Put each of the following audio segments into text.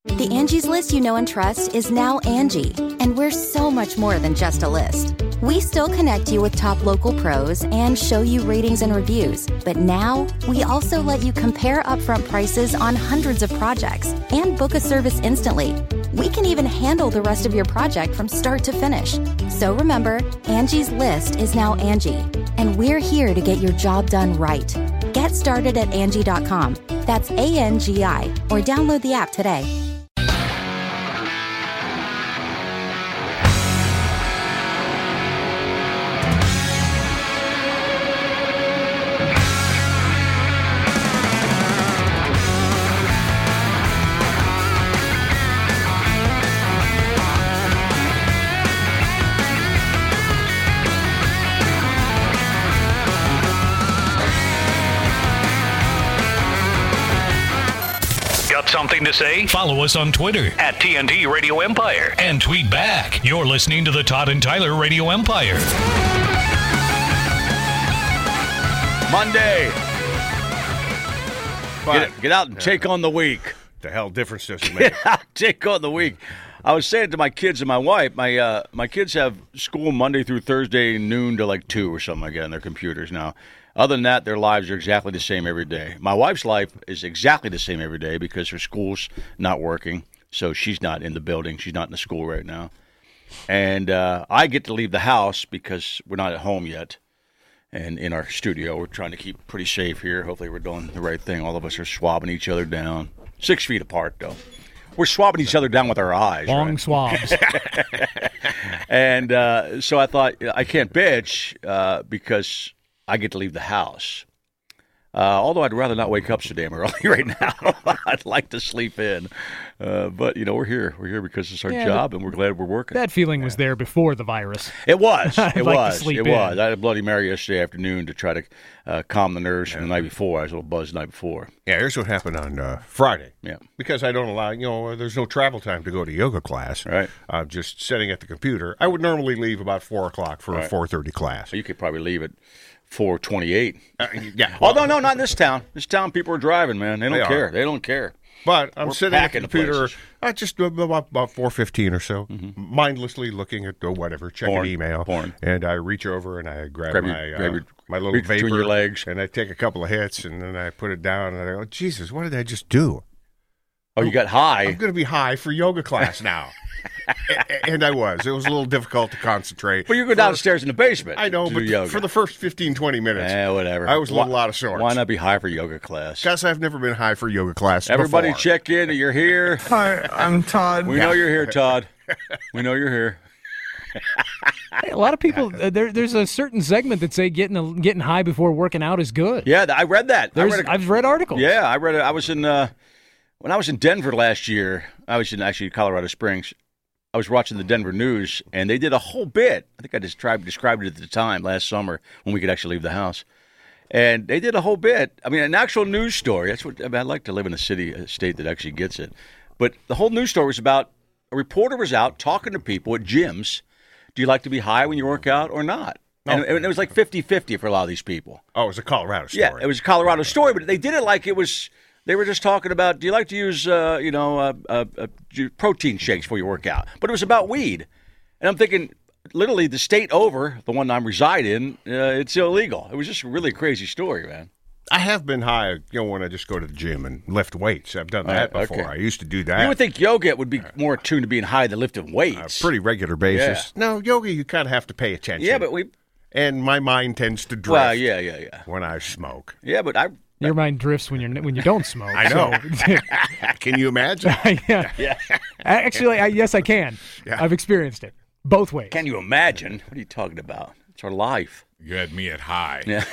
The Angie's List you know and trust is now Angie, and we're so much more than just a list. We still connect you with top local pros and show you ratings and reviews, but now we also let you compare upfront prices on hundreds of projects and book a service instantly. We can even handle the rest of your project from start to finish. So remember, Angie's List is now Angie, and we're here to get your job done right. Get started at Angie.com. That's ANGI, or download the app today. Something to say? Follow us on Twitter at TNT Radio Empire and tweet back. You're listening to the Todd and Tyler Radio Empire. Monday. Get out and take on the week. The hell difference does it make? Get out, take on the week. I was saying to my kids and my wife, my kids have school Monday through Thursday noon to like 2 or something like that on their computers now. Other than that, their lives are exactly the same every day. My wife's life is exactly the same every day because her school's not working, so she's not in the building. She's not in the school right now. And I get to leave the house because we're not at home yet. And in our studio, we're trying to keep pretty safe here. Hopefully we're doing the right thing. All of us are swabbing each other down. 6 feet apart, though. We're swabbing each other down with our eyes. Long right? swabs. And so I thought, I can't bitch because I get to leave the house. Although I'd rather not wake up so damn early right now. I'd like to sleep in. But, we're here. We're here because it's our job, and we're glad we're working. That feeling was there before the virus. It was. It was. To sleep it in. was. I had a Bloody Mary yesterday afternoon to try to calm the nerves from the night before. I was a little buzzed the night before. Yeah, here's what happened on Friday. Yeah. Because I don't allow, there's no travel time to go to yoga class. Right. Just sitting at the computer. I would normally leave about 4 o'clock for a 4:30 class. You could probably leave at 4:28. Yeah. Although, no, not in this town. This town, people are driving, man. They don't care. They don't care. But I'm We're sitting at the packing computer places. just about 4:15 or so, mindlessly looking at whatever, checking email. Porn. And I reach over and I grab my little reach vapor. between your legs. And I take a couple of hits and then I put it down and I go, Jesus, what did I just do? Oh, you got high. I'm going to be high for yoga class now. And I was. It was a little difficult to concentrate. But you go downstairs in the basement. I know, to but do yoga. for the first 15, 20 minutes, whatever. I was a little out of sorts. Why not be high for yoga class? Because I've never been high for yoga class Everybody before. check in. You're here. Hi, I'm Todd. We know you're here, Todd. We know you're here. Hey, a lot of people, there's a certain segment that say getting high before working out is good. Yeah, I read that. I've read articles. Yeah, I read it. I was in when I was in Denver last year. I was in actually Colorado Springs. I was watching the Denver news, and they did a whole bit. I think I described it at the time last summer when we could actually leave the house. And they did a whole bit. I mean, an actual news story. That's what I'd like to live in a state that actually gets it. But the whole news story was about a reporter was out talking to people at gyms. Do you like to be high when you work out or not? And it was like 50-50 for a lot of these people. Oh, it was a Colorado story. Yeah, it was a Colorado story, but they did it like it was. They were just talking about, do you like to use, protein shakes before you work out? But it was about weed. And I'm thinking, literally, the state over, the one I reside in, it's illegal. It was just a really crazy story, man. I have been high, when I just go to the gym and lift weights. I've done that before. Okay. I used to do that. You would think yoga would be more attuned to being high than lifting weights. Pretty regular basis. Yeah. No, yoga, you kind of have to pay attention. Yeah, but And my mind tends to drift. Well, yeah. When I smoke. Yeah, but Your mind drifts when you don't smoke. I know. So. Can you imagine? Yeah. Actually, yes, I can. Yeah. I've experienced it both ways. Can you imagine? What are you talking about? It's our life. You had me at high. Yeah.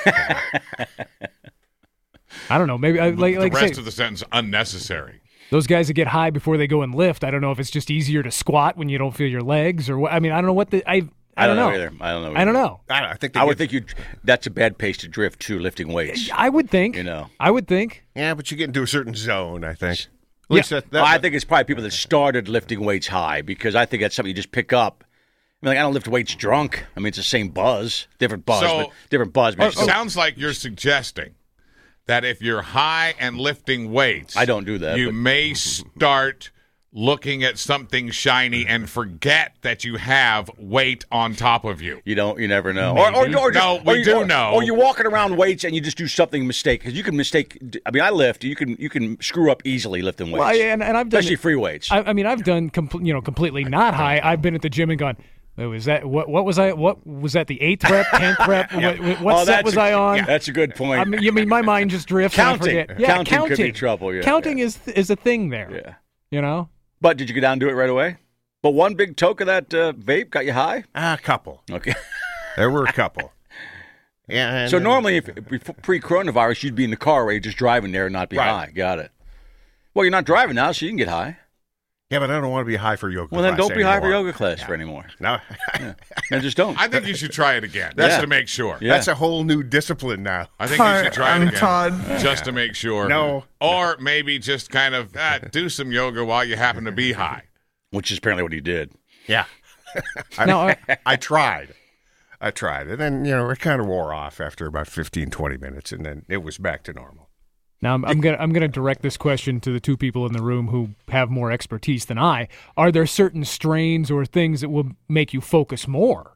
I don't know. Maybe the rest of the sentence unnecessary. Those guys that get high before they go and lift. I don't know if it's just easier to squat when you don't feel your legs, or what. I mean, I don't know what I don't know either. I don't know. I don't know. I would think that's a bad pace to drift to lifting weights. I would think. I would think. Yeah, but you get into a certain zone, I think. At Yeah. least I think it's probably people that started lifting weights high, because I think that's something you just pick up. I mean, I don't lift weights drunk. I mean, it's the same buzz, different buzz, but different buzz. It sounds like you're suggesting that if you're high and lifting weights, I don't do that. You may start looking at something shiny and forget that you have weight on top of you. You never know. No, we do know. Or you're walking around weights and you just do something mistake because you can mistake. I mean, I lift. You can screw up easily lifting weights. Well, and I've done especially free weights. I mean, I've done completely not high. I've been at the gym and gone, was that what was I? What was that? The 8th rep, 10th rep? What set was I on? Yeah, that's a good point. I mean, my mind just drifts. Counting, and I forget. Yeah, counting could be trouble. Yeah, counting is a thing there. Yeah, you know. But did you go down and do it right away? But one big toke of that vape got you high? A couple. Okay. There were a couple. Yeah. So normally, if pre-coronavirus, you'd be in the car where you're just driving there and not be high. Got it. Well, you're not driving now, so you can get high. Yeah, but I don't want to be high for yoga class. Well, then don't be high for anymore. yoga class for anymore. No. And just don't. I think you should try it again, just to make sure. Yeah. That's a whole new discipline now. I think you should try it again, Todd. just to make sure. No. Or maybe just kind of do some yoga while you happen to be high. Which is apparently what he did. Yeah. I tried. And then, it kind of wore off after about 15, 20 minutes, and then it was back to normal. Now I'm gonna direct this question to the two people in the room who have more expertise than I. Are there certain strains or things that will make you focus more?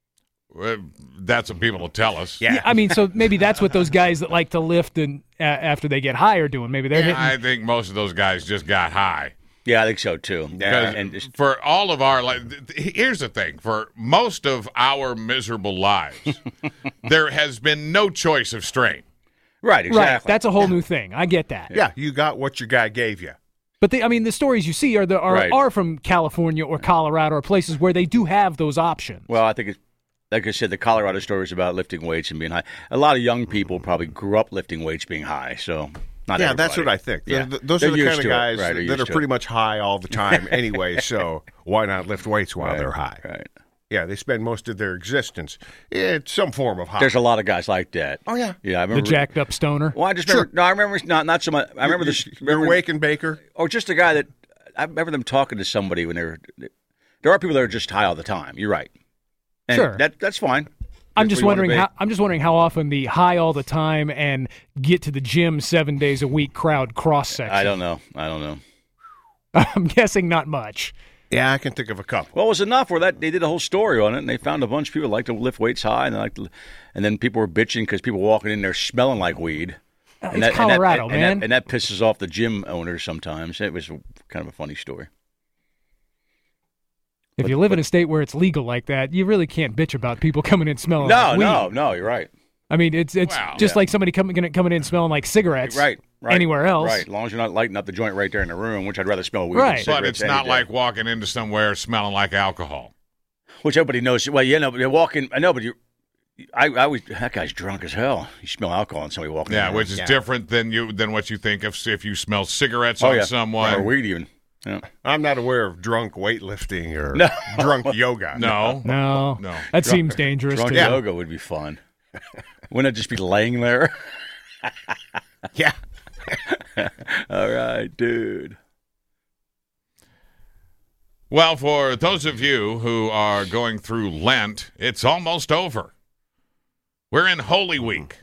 That's what people will tell us. Yeah, I mean, so maybe that's what those guys that like to lift and after they get high are doing. Maybe they're hitting. I think most of those guys just got high. Yeah, I think so too. Because for all of our here's the thing: for most of our miserable lives, there has been no choice of strain. Right, exactly. Right, that's a whole new thing. I get that. Yeah, you got what your guy gave you. But the stories you see are from California or Colorado or places where they do have those options. Well, I think it's, like I said, the Colorado story is about lifting weights and being high. A lot of young people probably grew up lifting weights, being high. So not everybody. That's what I think. Yeah. Those are the kind of guys Right, that are pretty much high all the time anyway. So why not lift weights while they're high? Right. Yeah, they spend most of their existence in some form of high. There's a lot of guys like that. Oh yeah, yeah. I remember the jacked up stoner. Well, I just remember. No, I remember not so much. I remember this. You're Wake and Baker. Or just a guy that I remember them talking to somebody when they were. There are people that are just high all the time. You're right. And sure, that's fine. I'm just wondering how often the high all the time and get to the gym 7 days a week crowd cross section. I don't know. I'm guessing not much. Yeah, I can think of a couple. Well, it was enough where they did a whole story on it, and they found a bunch of people like to lift weights high, and then people were bitching because people walking in there smelling like weed. It's Colorado, man. And that pisses off the gym owners sometimes. It was kind of a funny story. If you live in a state where it's legal like that, you really can't bitch about people coming in smelling like weed. No, you're right. I mean, it's just like somebody coming in smelling like cigarettes. Right. Anywhere else. Right. As long as you're not lighting up the joint right there in the room, which I'd rather smell weed right. than But it's not like walking into somewhere smelling like alcohol. Which everybody knows. Well, but you walk in. I know, but that guy's drunk as hell. You smell alcohol on somebody walking in. Yeah, which is different than what you think of if you smell cigarettes on someone. Or weed even. Yeah. I'm not aware of drunk weightlifting or drunk yoga. No. That seems dangerous. Drunk yoga would be fun. Wouldn't it just be laying there? Yeah. All right, dude. Well, for those of you who are going through Lent, it's almost over. We're in Holy Week.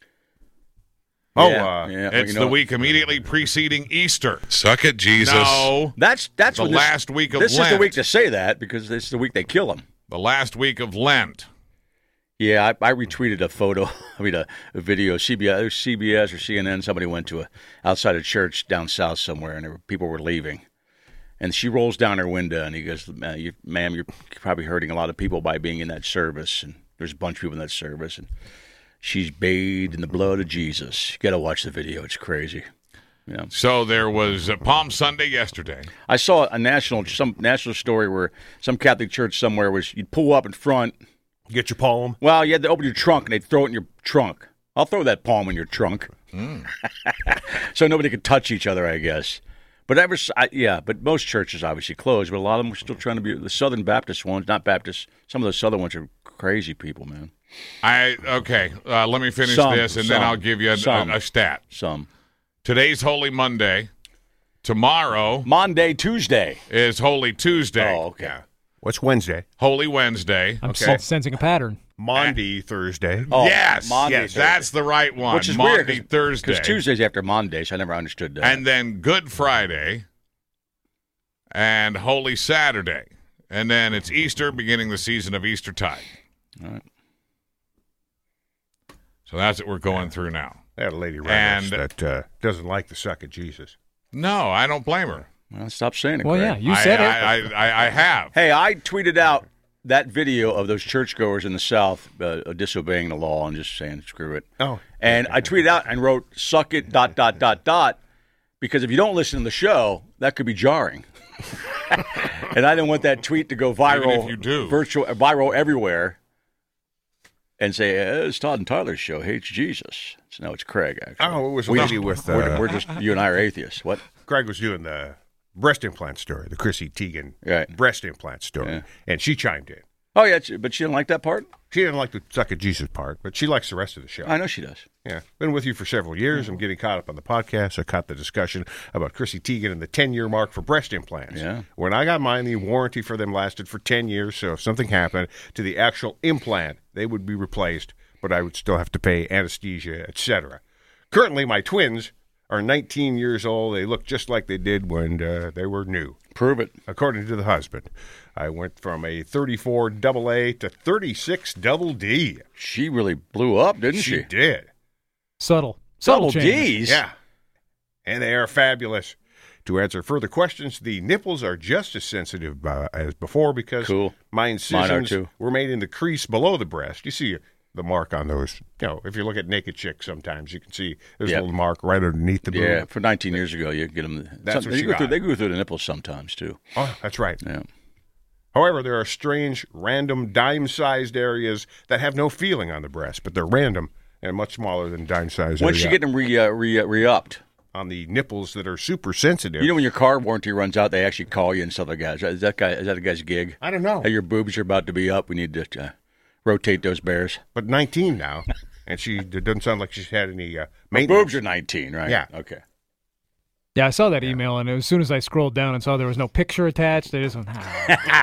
It's the week immediately preceding Easter. Suck it, Jesus. No, that's the last week of Lent. This is the week to say that because this is the week they kill him. The last week of Lent. Yeah, I retweeted a video. CBS or CNN. Somebody went to outside a church down south somewhere, and people were leaving. And she rolls down her window, and he goes, "Ma'am, you're probably hurting a lot of people by being in that service." And there's a bunch of people in that service, and she's bathed in the blood of Jesus. You got to watch the video; it's crazy. Yeah. So there was Palm Sunday yesterday. I saw some national story where some Catholic church somewhere was you'd pull up in front. Get your palm? Well, you had to open your trunk, and they'd throw it in your trunk. I'll throw that palm in your trunk. So nobody could touch each other, I guess. But but most churches obviously closed, but a lot of them were still trying to be the Southern Baptist ones, not Baptist. Some of the Southern ones are crazy people, man. Let me finish this, and then I'll give you a stat. Today's Holy Monday. Tomorrow, Tuesday is Holy Tuesday. Oh, okay. What's Wednesday? Holy Wednesday. I'm sensing a pattern. Maundy Thursday. Oh, yes, Thursday. That's the right one. Which is Maundy weird, Thursday. because Tuesday's after Monday, so I never understood that. And then Good Friday. and Holy Saturday. And then it's Easter, beginning the season of Eastertide. All right. So that's what we're going through now. That lady that doesn't like the suck of Jesus. No, I don't blame her. Well, stop saying it, Well, Craig. yeah, you said it. I have. Hey, I tweeted out that video of those churchgoers in the South disobeying the law and just saying screw it. Oh. And I tweeted out and wrote suck it ... because if you don't listen to the show, that could be jarring. And I didn't want that tweet to go viral. Even if you do. Viral everywhere. And say, it's Todd and Tyler's show, hates Jesus. So now it's Craig, actually. Oh, it was a lady with... We're just, you and I are atheists. What? Craig was doing the breast implant story, the Chrissy Teigen Right. breast implant story, Yeah. and she chimed in. Oh, yeah, but she didn't like that part? She didn't like the suck of Jesus part, but she likes the rest of the show. I know she does. Yeah, been with you for several years. I'm getting caught up on the podcast. I caught the discussion about Chrissy Teigen and the 10-year mark for breast implants. Yeah. When I got mine, the warranty for them lasted for 10 years, so if something happened to the actual implant, they would be replaced, but I would still have to pay anesthesia, etc. Currently, my twins are 19 years old. They look just like they did when they were new. Prove it. According to the husband, I went from a 34 AA to 36 double D. She really blew up, didn't she? She did. Subtle Double change. D's? Yeah. And they are fabulous. To answer further questions, the nipples are just as sensitive as before because Cool. my Mine are incisions too. were made in the crease below the breast. You see the mark on those. You know, if you look at naked chicks sometimes, you can see there's Yep. a little mark right underneath the boob. Yeah, for 19 years ago, you get them. That's what they she go through. got. They go through the nipples sometimes too. Oh, that's right. Yeah. However, there are strange, random, dime-sized areas that have no feeling on the breast, but they're random and much smaller than dime-sized Once area you get them re-upped, on the nipples that are super sensitive. you know when your car warranty runs out, they actually call you and stuff like that. Is that a guy's gig? I don't know. Hey, your boobs are about to be up. We need to rotate those bears. But 19 now, and it doesn't sound like she's had any My maintenance. boobs are 19, right? Yeah. Okay. Yeah, I saw that email, and as soon as I scrolled down and saw there was no picture attached, I just went, all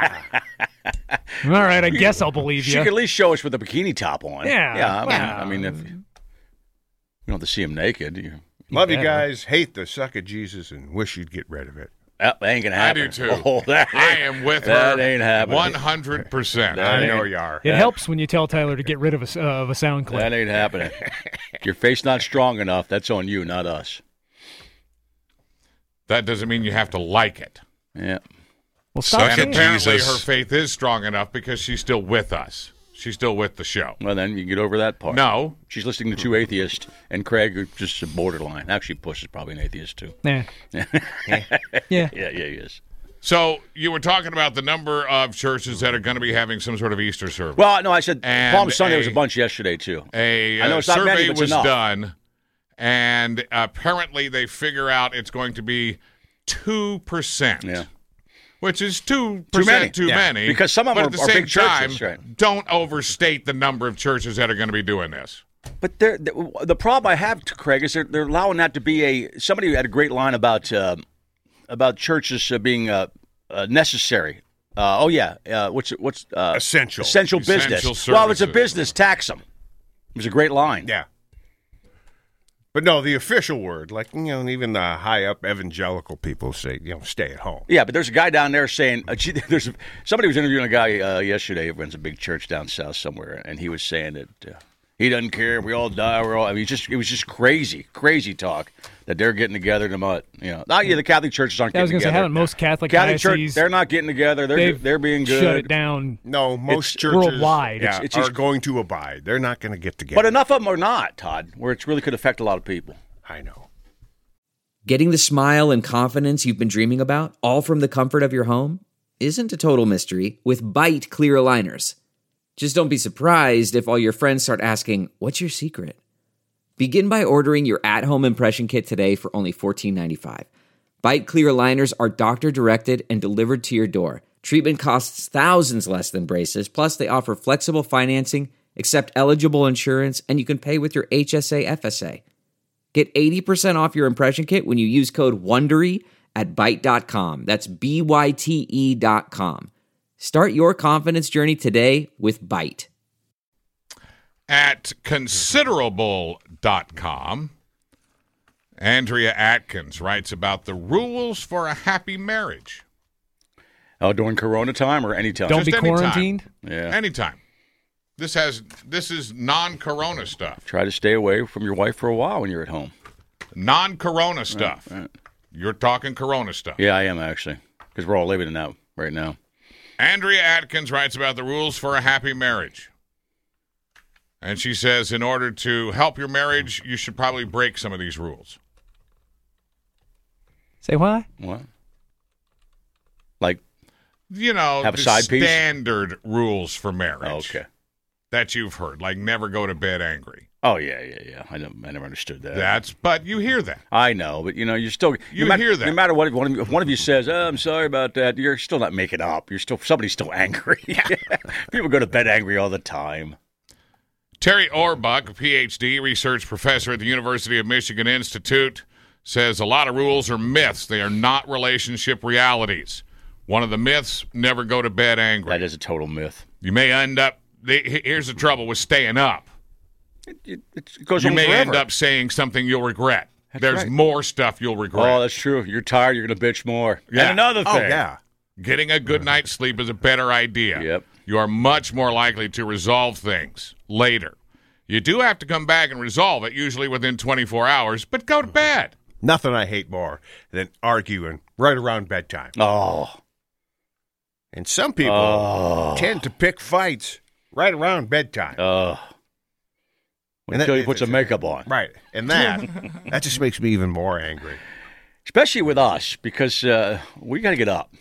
right, I guess I'll believe She you. could at least show us with a bikini top on. Yeah, Yeah. well, I mean, if you don't have to see him naked. Love you better. guys, hate the suck of Jesus, and wish you'd get rid of it. That ain't gonna I happen. do too. Oh, that I am with her. That ain't happening. 100%. I know you are. It helps when you tell Tyler to get rid of a sound clip. That ain't happening. Your face not strong enough. That's on you, not us. That doesn't mean you have to like it. Yeah. Well, stop And saying it. apparently Jesus. her faith is strong enough because she's still with us. She's still with the show. Well, then you can get over that part. No. She's listening to two atheists, and Craig, who's just a borderline. Actually, Puss is probably an atheist, too. Yeah. Yeah, he is. So you were talking about the number of churches that are going to be having some sort of Easter service. Well, no, I said And Palm Sunday was a bunch yesterday, too. A I know it's not survey many, but it's was enough. done, and apparently they figure out it's going to be 2%. Yeah. Which is 2% many. too Yeah. many. Because some of them but at the are same big churches, time, right. don't overstate the number of churches that are going to be doing this. But the problem I have, Craig, is they're allowing that to be somebody had a great line about churches being necessary. What's Essential. essential business? Essential Well, it's a services. business. Tax them. It was a great line. Yeah. But no, the official word, like, you know, even the high-up evangelical people say, you know, stay at home. Yeah, but there's a guy down there saying somebody was interviewing a guy yesterday who runs a big church down south somewhere, and he was saying that he doesn't care if we all die. It was just crazy talk that they're getting together to the Catholic churches aren't I was getting going to say, together. haven't most Catholic Church, dioceses, they're not getting together. They're being good. shut it down. No, most It's churches worldwide. yeah, It's are just- going to abide. They're not going to get together. But enough of them are not, Todd, where it really could affect a lot of people. I know. Getting the smile and confidence you've been dreaming about, all from the comfort of your home, isn't a total mystery with Byte clear aligners. Just don't be surprised if all your friends start asking, "What's your secret?" Begin by ordering your at-home impression kit today for only $14.95. Byte clear aligners are doctor-directed and delivered to your door. Treatment costs thousands less than braces, plus they offer flexible financing, accept eligible insurance, and you can pay with your HSA FSA. Get 80% off your impression kit when you use code WONDERY at Byte.com. That's BYTE.com. Start your confidence journey today with Byte. At considerable.com, Andrea Atkins writes about the rules for a happy marriage. Oh, during Corona time or any time? Don't be Just anytime. quarantined. Yeah. Anytime. This is non-corona stuff. Try to stay away from your wife for a while when you're at home. Non-corona stuff. Right. You're talking corona stuff. Yeah, I am actually, because we're all living in that right now. Andrea Atkins writes about the rules for a happy marriage. And she says, in order to help your marriage, you should probably break some of these rules. Say why? What? Like, You know, have a the side piece? standard rules for marriage oh, okay. that you've heard, like never go to bed angry. Oh, yeah. I never understood that. But you hear that. I know, but you're still hear that. No matter what, if one of you says, "Oh, I'm sorry about that," you're still not making up. Somebody's still angry. People go to bed angry all the time. Terry Orbuck, a PhD, research professor at the University of Michigan Institute, says a lot of rules are myths. They are not relationship realities. One of the myths, never go to bed angry. That is a total myth. You may end up, here's the trouble with staying up. It goes You on may forever. end up saying something you'll regret. That's There's right. more stuff you'll regret. Oh, that's true. You're tired. You're going to bitch more. Yeah. And another thing. Oh, yeah. Getting a good night's sleep is a better idea. Yep. You are much more likely to resolve things later. You do have to come back and resolve it, usually within 24 hours, but go to bed. Nothing I hate more than arguing right around bedtime. Oh. And some people tend to pick fights right around bedtime. Until he puts some makeup on. Right. And that just makes me even more angry. Especially with us, because we got to get up.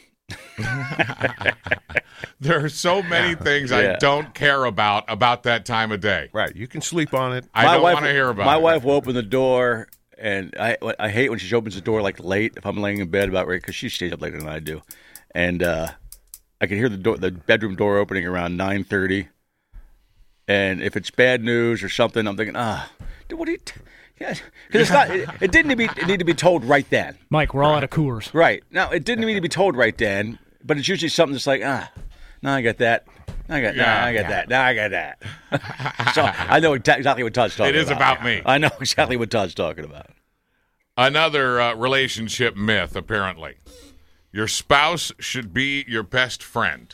There are so many things I Yeah. don't care about that time of day. Right. You can sleep on it. I don't want to hear about my it. wife will open the door, and I hate when she opens the door like late if I'm laying in bed about right because she stays up later than I do, and I can hear the bedroom door opening around 9:30, and if it's bad news or something, I'm thinking, dude, what are you? Yeah, because it's not. It didn't need to be told right then. Mike, we're all out of Coors. Right now, it didn't need to be told right then, but it's usually something that's like, now I got that. I got that. Now I got that. So I know exactly what Todd's talking about. It is about me. I know exactly what Todd's talking about. Another relationship myth, apparently. Your spouse should be your best friend.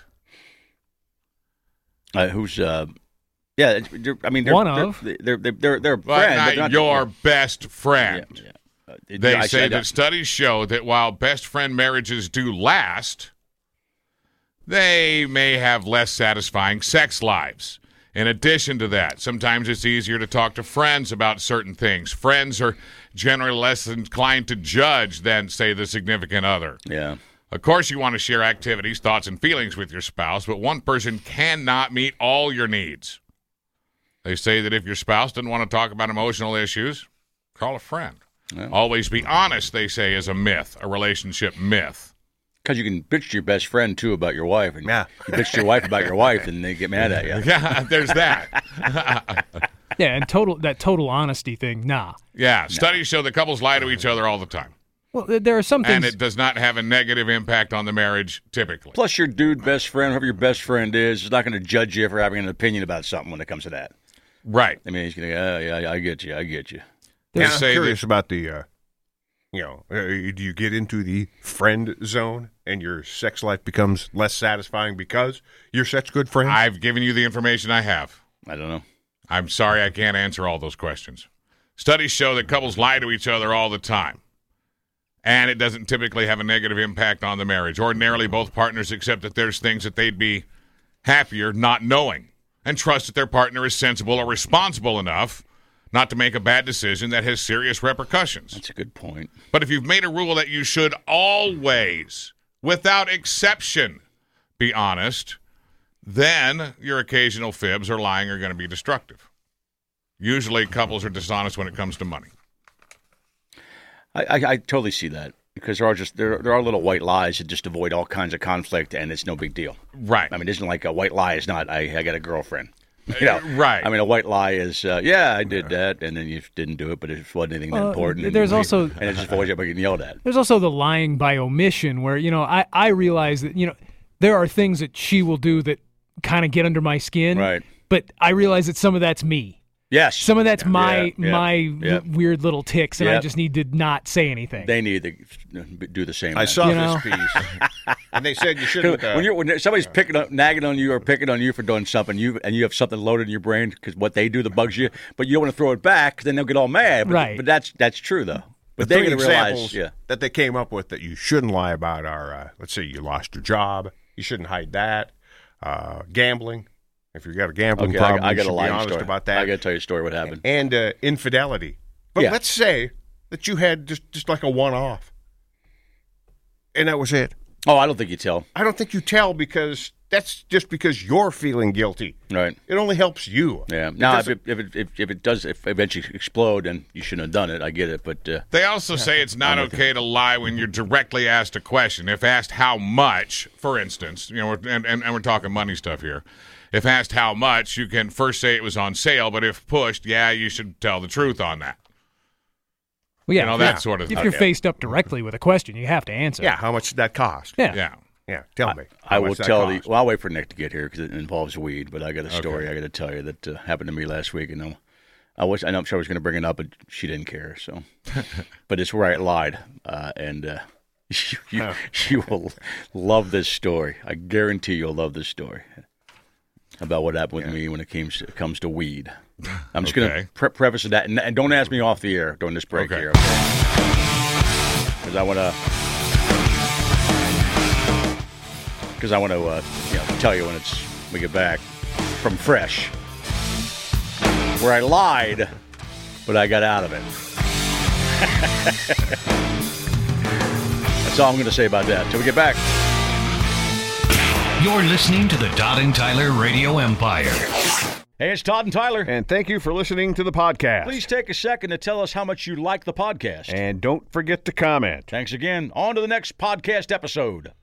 Who's yeah? I mean, they're, One they're, of. they're a friend, But but not they're not your best friend. Yeah. They I say said that studies show that while best friend marriages do last, they may have less satisfying sex lives. In addition to that, sometimes it's easier to talk to friends about certain things. Friends are generally less inclined to judge than, say, the significant other. Yeah. Of course, you want to share activities, thoughts, and feelings with your spouse, but one person cannot meet all your needs. They say that if your spouse doesn't want to talk about emotional issues, call a friend. Yeah. Always be honest, they say, is a myth, a relationship myth. Because you can bitch to your best friend, too, about your wife. And Yeah. you bitch to your wife about your wife, and they get mad at you. Yeah, there's that. Yeah, and total honesty thing, nah. Yeah, studies show that couples lie to each other all the time, Well, there are some and things. it does not have a negative impact on the marriage typically. Plus, your dude best friend, whoever your best friend is not going to judge you for having an opinion about something when it comes to that. Right. I mean, he's going to go, yeah, I get you. They I'm say curious about the, do you get into the friend zone and your sex life becomes less satisfying because you're such good friends? I've given you the information I have. I don't know. I'm sorry I can't answer all those questions. Studies show that couples lie to each other all the time, and it doesn't typically have a negative impact on the marriage. Ordinarily, both partners accept that there's things that they'd be happier not knowing and trust that their partner is sensible or responsible enough not to make a bad decision that has serious repercussions. That's a good point. But if you've made a rule that you should always, without exception, be honest, then your occasional fibs or lying are going to be destructive. Usually couples are dishonest when it comes to money. I totally see that because there are little white lies that just avoid all kinds of conflict, and it's no big deal. Right. I mean, it isn't like a white lie is not I got a girlfriend. You know, right. I mean, a white lie is I did that, and then you didn't do it, but it wasn't anything that important. There's and also it just avoids everybody getting yelled at. There's also the lying by omission where, I realize that, there are things that she will do that kind of get under my skin. Right. But I realize that some of that's me. Yes. Some of that's my Yep. weird little ticks, and I Yep. just need to not say anything. They need to do the same. I thing. saw You know? this piece, and they said you shouldn't. When somebody's nagging on you or picking on you for doing something, and you have something loaded in your brain because what they do that bugs you, but you don't want to throw it back, 'cause then they'll get all mad. But, Right. But that's true though. But the they're three going to realize, examples that they came up with that you shouldn't lie about are, let's say you lost your job, you shouldn't hide that. Gambling, if you've got a gambling Okay, problem, I you got should a be lying honest story about that. I got to tell you a story what happened. And infidelity. But Yeah. let's say that you had just like a one-off, and that was it. Oh, I don't think you tell. I don't think you tell because that's just because you're feeling guilty. Right. It only helps you. Yeah. Now, if it does eventually explode, and you shouldn't have done it, I get it. But They also say it's not okay to lie when you're directly asked a question. If asked how much, for instance, and we're talking money stuff here. If asked how much, you can first say it was on sale, but if pushed, you should tell the truth on that. Well, yeah, that sort of if thing. you're faced up directly with a question, you have to answer. Yeah, how much did that cost? Yeah. Yeah. Tell me. I How will much that tell cost? Well, I'll wait for Nick to get here because it involves weed. But I got a story I got to tell you that happened to me last week, and I'm sure I was going to bring it up, but she didn't care. So, but it's where I lied, and you will love this story. I guarantee you'll love this story about what happened with me when it comes to weed. I'm just going to preface that, and don't ask me off the air during this break here, because I want to. Because I want to tell you when we get back from Fresh, where I lied, but I got out of it. That's all I'm going to say about that. Till we get back. You're listening to the Todd and Tyler Radio Empire. Hey, it's Todd and Tyler. And thank you for listening to the podcast. Please take a second to tell us how much you like the podcast. And don't forget to comment. Thanks again. On to the next podcast episode.